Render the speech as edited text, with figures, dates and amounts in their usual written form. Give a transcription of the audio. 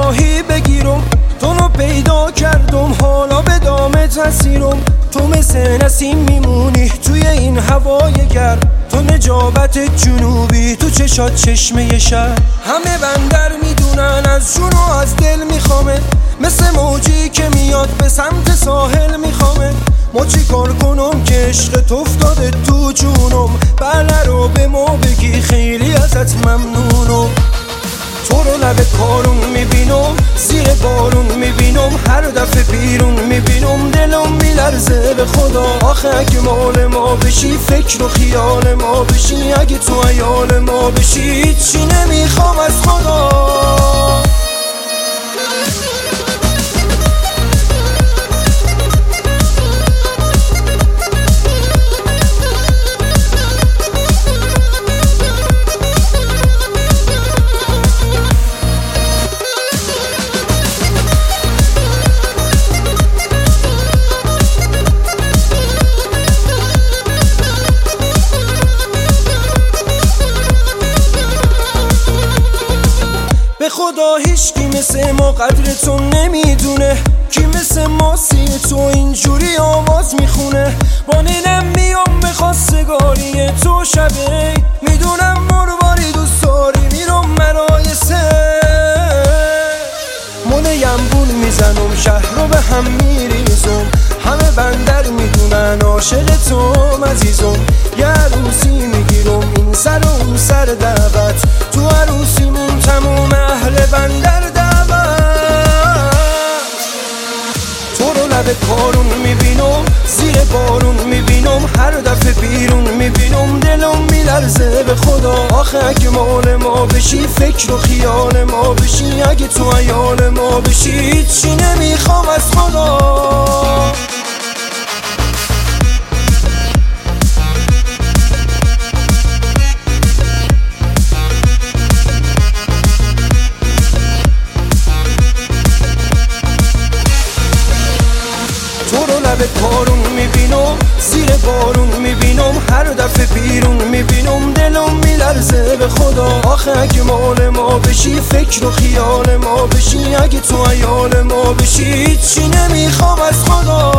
راهی بگیرم، تو رو پیدا کردم حالا به دامت اسیرم. تو مثل نسیم میمونی توی این هوای گرم، تو نجابت جنوبی تو چشات چشمه شهر. همه بندر میدونن از جون و از دل میخوامه، مثل موجی که میاد به سمت ساحل میخوامه. ما چی کار کنم که عشقت افتاده تو جونم، بله رو به ما بگی خیلی ازت ممنونم. تو رو لب کارون میبینم، زیر بارون میبینم، هر دفعه بیرون میبینم دلم میلرزه به خدا. آخه اگه مال ما بشی، فکر و خیال ما بشی، اگه تو عیال ما بشی، هیچی نمیخوام از خدا. به خدا هیچکی مثل ما قدرتو نمیدونه، کی مثل ما سی تو اینجوری آواز میخونه. با نینم میام به خواستگاری تو شبه، میدونم مرواری دوست داری میرم مرایسه. مونیم بول میزنم شهر رو به هم میریزم، همه بندر میدونن عاشق تو عزیزم. یه عروسی میگیرم این سر و اون سر دعوت، تو عروسیمون تموم اهل بندر دعوت. تو رو لب کارون میبینم، زیر بارون میبینم، هر دفعه بیرون میبینم دلم میلرزه به خدا. آخه اگه مال ما بشی، فکر و خیال ما بشی، اگه تو عیال ما بشی، هیچی نمیخوام از خدا. تو رو لب کارون میبینم، زیر بارون میبینم، هر دفعه بیرون میبینم دلم میلرزه به خدا. آخه اگه مال ما بشی، فکر و خیال ما بشی، اگه تو عیال ما بشی، هیچی نمیخوام از خدا.